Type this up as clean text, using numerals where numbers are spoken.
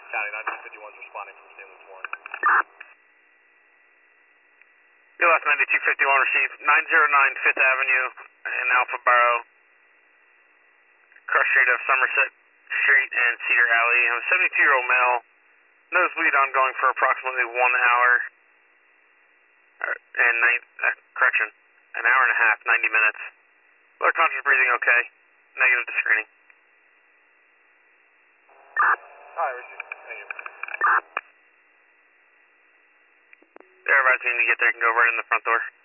County, 9251's responding from St. Louis Warren. BLS 9251 received 909 Fifth Avenue in Alpha Barrow, cross street of Somerset Street and Cedar Alley. I'm a 72-year-old male, nosebleed ongoing for approximately 1 hour, and an hour and a half, 90 minutes. Lower conscious breathing okay, negative to screening. Hi, Richard. Thank you. They're advising me to get there, you can go right in the front door.